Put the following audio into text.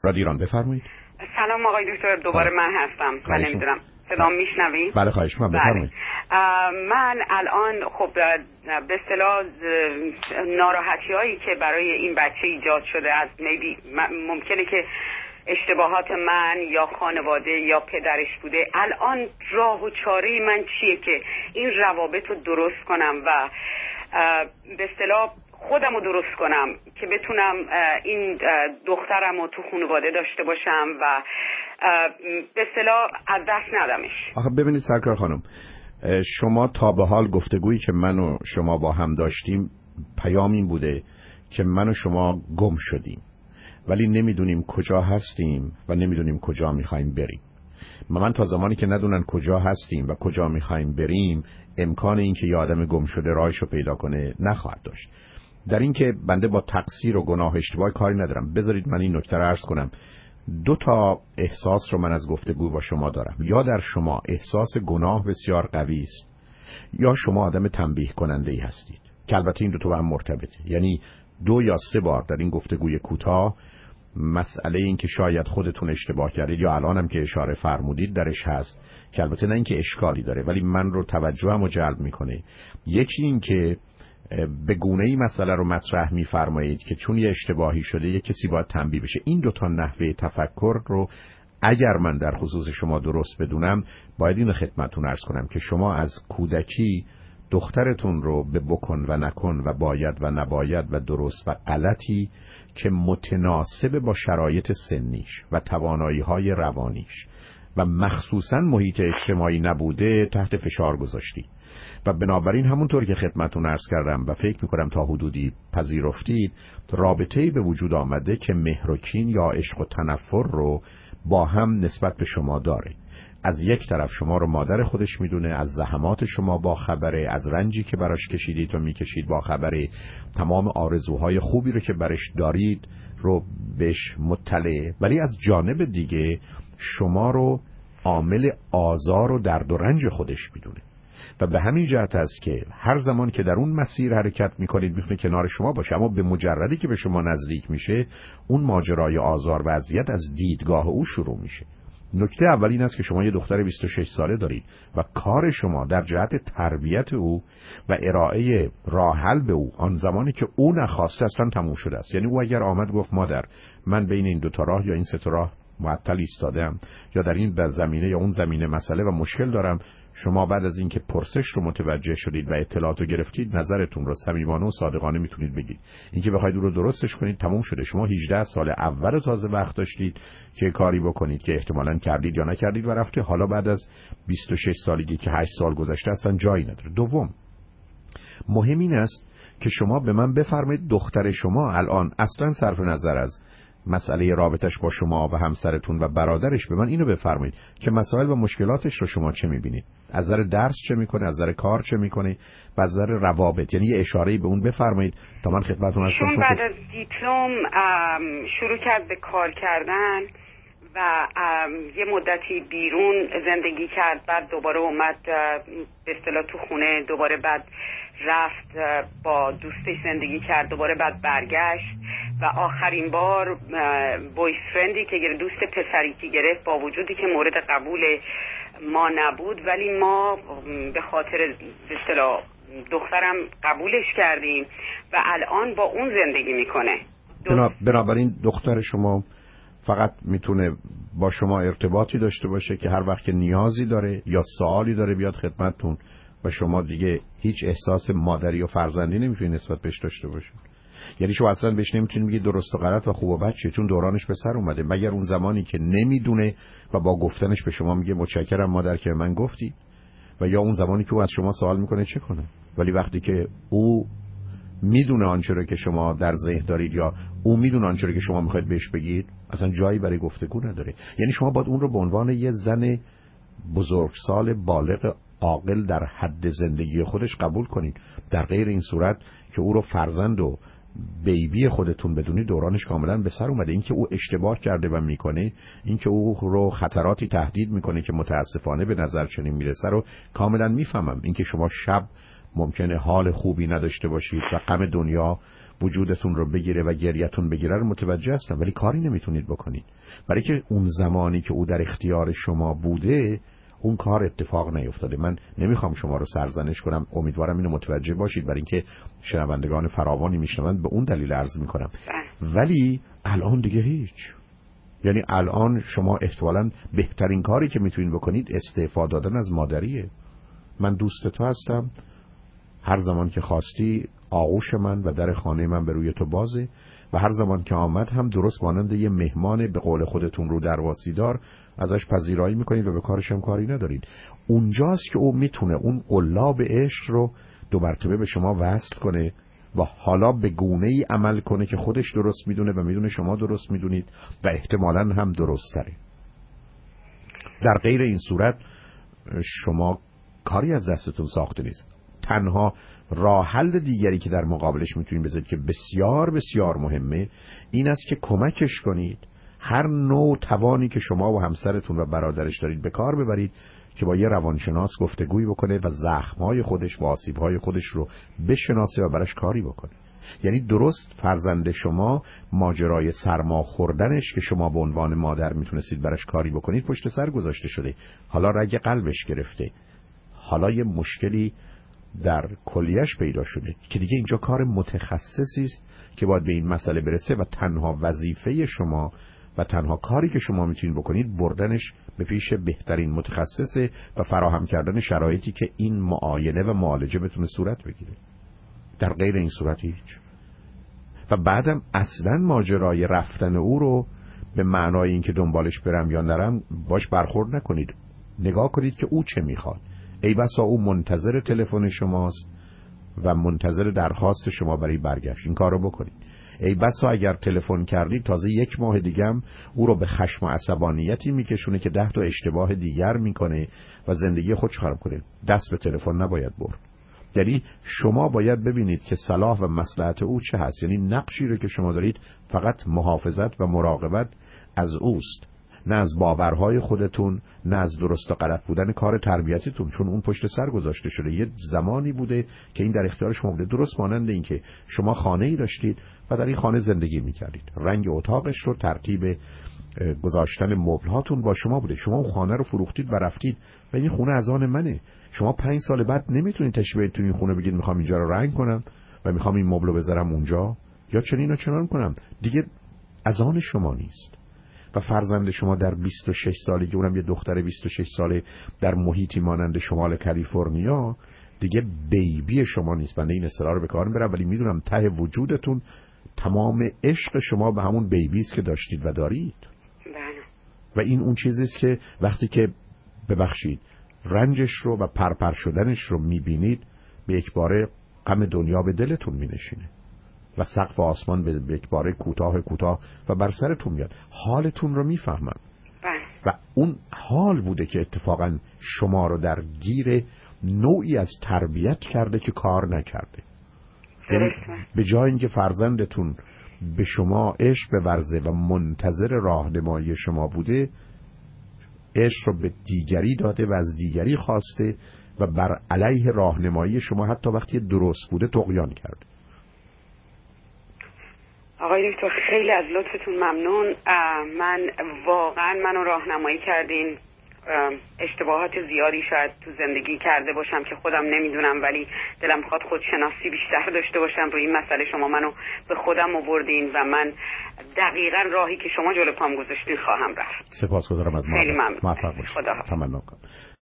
رادیو ایران بفرمایید. سلام آقای دکتر، دوباره من هستم. من نمیدونم صدام میشنوید؟ بله خواهش می‌کنم بفرمایید. من الان خب به اصطلاح ناراحتی‌هایی که برای این بچه ایجاد شده از ممکنه که اشتباهات من یا خانواده یا پدرش بوده. الان راه و چاره من چیه که این روابط رو درست کنم و به اصطلاح خودم رو درست کنم که بتونم این دخترم رو تو خانواده داشته باشم و به اصطلاح از دست ندمش. آخه ببینید سرکار خانم، شما تا به حال گفتگویی که من و شما با هم داشتیم پیام این بوده که من و شما گم شدیم ولی نمیدونیم کجا هستیم و نمیدونیم کجا میخوایم بریم. من تا زمانی که ندونن کجا هستیم و کجا میخوایم بریم امکان این که یه آدم گم شده راهشو پیدا کنه نخواهد داشت. در این که بنده با تقصیر و گناه اشتباه کاری ندارم. بذارید من این نکته رو عرض کنم. 2 تا احساس رو من از گفتگو با شما دارم. یا در شما احساس گناه بسیار قوی است یا شما آدم تنبیه کننده ای هستید که البته این 2 تا با هم مرتبطه. یعنی 2 یا 3 بار در این گفتگوی کوتاه مسئله این که شاید خودتون اشتباه کردید یا الانم که اشاره فرمودید درش هست که البته نه اینکه اشکالی داره ولی من رو توجهمو جلب میکنه. یکی این که به گونه‌ای مسئله رو مطرح می‌فرمایید که چون یه اشتباهی شده یه کسی باید تنبیه بشه. این 2 تا نحوه تفکر رو اگر من در خصوص شما درست بدونم باید اینو خدمتتون عرض کنم که شما از کودکی دخترتون رو به بکن و نکن و باید و نباید و درست و غلطی که متناسب با شرایط سنیش و توانایی‌های روانیش و مخصوصاً محیط اجتماعی نبوده تحت فشار گذاشتی و بنابراین همونطور که خدمتتون عرض کردم و فکر میکنم تا حدودی پذیرفتید رابطه‌ای به وجود آمده که مهر و کین یا عشق و تنفر رو با هم نسبت به شما داره. از یک طرف شما رو مادر خودش میدونه، از زحمات شما با خبره، از رنجی که براش کشیدید و میکشید با خبره، تمام آرزوهای خوبی رو که برش دارید رو بهش مطلع، ولی از جانب دیگه شما رو عامل آزار و درد و رنج خودش میدونه و به همین جهت است که هر زمان که در اون مسیر حرکت میکنید میتونه کنار شما باشه، اما به مجردی که به شما نزدیک میشه اون ماجرای آزار و اذیت از دیدگاه او شروع میشه. نکته اول این است که شما یه دختر 26 ساله دارید و کار شما در جهت تربیت او و ارائه راه حل به او آن زمانی که او نخواسته اصلا تموم شده است. یعنی او اگر آمد گفت مادر من بین این 2 تا راه یا این 3 تا راه معطل ایستادم یا در این زمینه یا اون زمینه مسئله و مشکل دارم، شما بعد از اینکه پرسش رو متوجه شدید و اطلاعات رو گرفتید نظرتون رو صمیمانه و صادقانه میتونید بگید. اینکه بخواید اون رو درستش کنید تموم شده. شما 18 سال اول تازه وقت داشتید که کاری بکنید که احتمالاً کردید یا نکردید و رفته. حالا بعد از 26 سالگی که 8 سال گذشته اصلا جایی نداره. دوم، مهم این است که شما به من بفرمایید دختر شما الان اصلا صرف نظر از مسئله رابطش با شما و همسرتون و برادرش به من اینو بفرمایید که مسائل و مشکلاتش رو شما چه میبینید؟ از نظر درس چه میکنه؟ از نظر کار چه میکنه؟ و از نظر روابط، یعنی یه اشاره‌ای به اون بفرمایید تا من خدمتتون هستم. چون بعد از دیپلم شروع کرد به کار کردن و یه مدتی بیرون زندگی کرد، بعد دوباره اومد به اصطلاح تو خونه، دوباره بعد رفت با دوستش زندگی کرد، دوباره بعد برگشت و آخرین بار بویفرندی که دوست پسری که گرفت با وجودی که مورد قبول ما نبود ولی ما به خاطر به اصطلاح دخترم قبولش کردیم و الان با اون زندگی میکنه. بنابراین دختر شما فقط میتونه با شما ارتباطی داشته باشه که هر وقت که نیازی داره یا سوالی داره بیاد خدمتتون و شما دیگه هیچ احساس مادری و فرزندی نمیتونید نسبت بهش داشته باشید. یعنی شما اصلا بهش نمیتونید بگید درست و غلط و خوب و بد چیه، چون دورانش به سر اومده، مگر اون زمانی که نمیدونه و با گفتنش به شما میگه متشکرم مادر که من گفتی، و یا اون زمانی که او از شما سوال میکنه چه کنه. ولی وقتی که او میدونه آنچه رو که شما در ذهن دارید یا او میدونه آنچه رو که شما میخواید بهش بگید، اصلا جایی برای گفتگو نداره. یعنی شما باید اون رو به عنوان یه زن بزرگسال بالغ عاقل در حد زندگی خودش قبول کنید. در غیر این صورت که او رو فرزند و بیبی خودتون بدونی دورانش کاملا به سر اومده. اینکه او اشتباه کرده و میکنه، اینکه او رو خطراتی تهدید میکنه که متاسفانه به نظر چنین میرسه رو کاملا میفهمم. اینکه شما شب ممکنه حال خوبی نداشته باشید و غم دنیا وجودتون رو بگیره و گریتون بگیره رو متوجه هستم، ولی کاری نمیتونید بکنید، برای که اون زمانی که او در اختیار شما بوده اون کار اتفاق نیفتاده. من نمیخوام شما رو سرزنش کنم، امیدوارم اینو متوجه باشید، برای اینکه شنوندگان فراوانی میشنوند، به اون دلیل عرض میکنم. ولی الان دیگه هیچ. یعنی الان شما احتمالاً بهترین کاری که میتونید بکنید استعفا دادن از مادریه. من دوست تو هستم، هر زمان که خواستی آغوش من و در خانه من به روی تو بازه و هر زمان که آمد هم درست مانند یه مهمان به قول خودتون رو درواسی دار ازش پذیرایی میکنید و به کارش هم کاری ندارید. اونجاست که او میتونه اون قلاب عشق رو دو مرتبه به شما وصل کنه و حالا به گونه‌ای عمل کنه که خودش درست میدونه و میدونه شما درست میدونید و احتمالاً هم درست تره. در غیر این صورت شما کاری از دستتون ساخته نیست. تنها راه حل دیگری که در مقابلش میتونید بذارید که بسیار بسیار مهمه این است که کمکش کنید هر نوع توانی که شما و همسرتون و برادرش دارید به کار ببرید که با یه روانشناس گفتگویی بکنه و زخم‌های خودش و آسیب‌های خودش رو بشناسه و براش کاری بکنه. یعنی درست فرزند شما ماجرای سرما خوردنش که شما به عنوان مادر میتونستید براش کاری بکنید پشت سر گذاشته شده، حالا رگ قلبش گرفته، حالا یه مشکلی در کلیهش پیدا شده که دیگه اینجا کار متخصصی است که باید به این مسئله برسه و تنها وظیفه شما و تنها کاری که شما میتونید بکنید بردنش به پیش بهترین متخصص و فراهم کردن شرایطی که این معاینه و معالجه بتونه صورت بگیره. در غیر این صورت هیچ. و بعدم اصلا ماجرای رفتن او رو به معنای اینکه دنبالش برم یا نرم باش برخورد نکنید. نگاه کنید که او چه میخواد. ای بسا او منتظر تلفن شماست و منتظر درخواست شما برای برگشت. این کار رو بکنید. ای بسا اگر تلفن کردید تازه 1 ماه دیگه هم او رو به خشم و عصبانیتی میکشونه که 10 تا اشتباه دیگر میکنه و زندگی خودش خراب کنه. دست به تلفن نباید برد. یعنی شما باید ببینید که صلاح و مصلحت او چه هست. یعنی نقشی رو که شما دارید فقط محافظت و مراقبت از اوست، نه از باورهای خودتون، نه از درست و غلط بودن کار تربیتیتون، چون اون پشت سر گذاشته شده. یه زمانی بوده که این در اختیار شما بوده، درست مانند این که شما خانه‌ای داشتید و در این خانه زندگی می‌کردید، رنگ اتاقش رو، ترتیب گذاشتن مبل‌هاتون با شما بوده، شما اون خانه رو فروختید و رفتید و این خونه از آن منه. شما 5 سال بعد نمیتونید تشریف تو این خونه بگید میخوام اینجا رو رنگ کنم و میخوام این مبل رو بذارم اونجا یا چنین و چنان کنم. دیگه از آن شما نیست. و فرزند شما در 26 سالگی، اونم یه دختر 26 ساله در محیطی مانند شمال کالیفرنیا، دیگه بیبی شما نیست. بنده این اصطلاح رو به کار میبرم ولی میدونم ته وجودتون تمام عشق شما به همون بیبی است که داشتید و دارید. و این اون چیزی است که وقتی که ببخشید رنجش رو و پرپر شدنش رو میبینید به یک باره غم دنیا به دلتون مینشینه و سقف آسمان به یک باره کوتاه و بر سرتون میاد. حالتون رو میفهمم و اون حال بوده که اتفاقا شما رو در گیر نوعی از تربیت کرده که کار نکرده. یعنی به جای اینکه فرزندتون به شما عشق بورزه و منتظر راهنمایی شما بوده، عشق رو به دیگری داده و از دیگری خواسته و بر علیه راهنمایی شما حتی وقتی درست بوده طغیان کرده. آقای دکتر خیلی از لطفتون ممنون. من واقعا منو راهنمایی کردین. اشتباهات زیادی شاید تو زندگی کرده باشم که خودم نمیدونم، ولی دلم میخواد خودشناسی بیشتر داشته باشم روی این مسئله. شما منو به خودم آوردین و من دقیقاً راهی که شما جلو پام گذاشتین خواهم رفت. سپاسگزارم از خیلی ممنون. موفق باشید. خدا تمنا کنم.